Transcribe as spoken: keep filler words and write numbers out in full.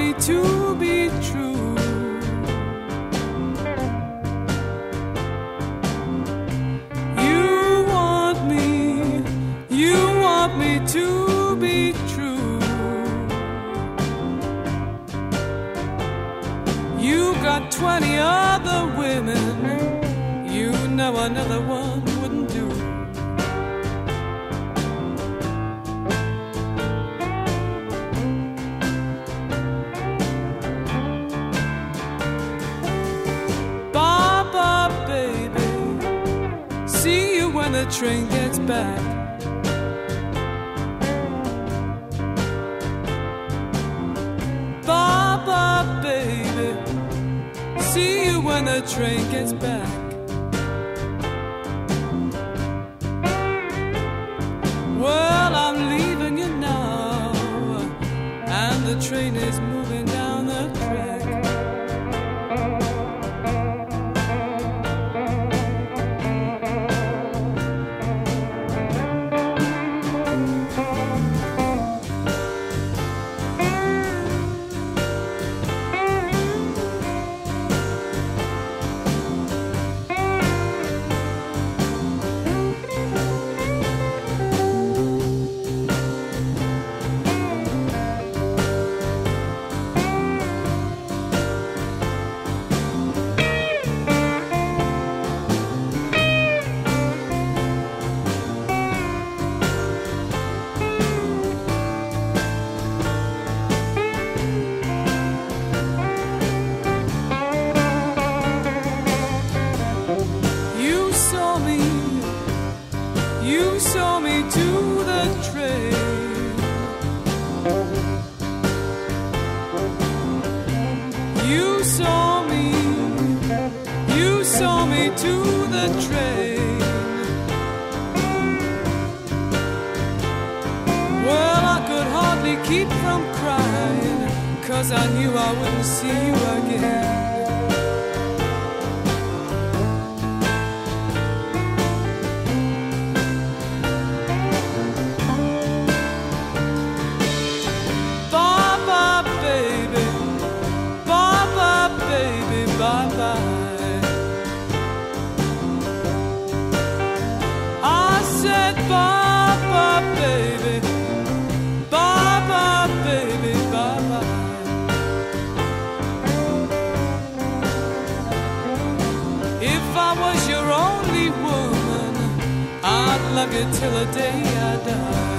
me to be true. You want me, you want me to be true. You got twenty other women, you know another one wouldn't do. When the train gets back, Baba, baby, see you when the train gets back. Well, I'm leaving you now, and the train is moving down the track. You saw me to the train. You saw me, you saw me to the train. Well, I could hardly keep from crying, 'cause I knew I wouldn't see you again. Bye-bye. I said bye-bye, baby. Bye-bye, baby, bye-bye. If I was your only woman, I'd love you till the day I die.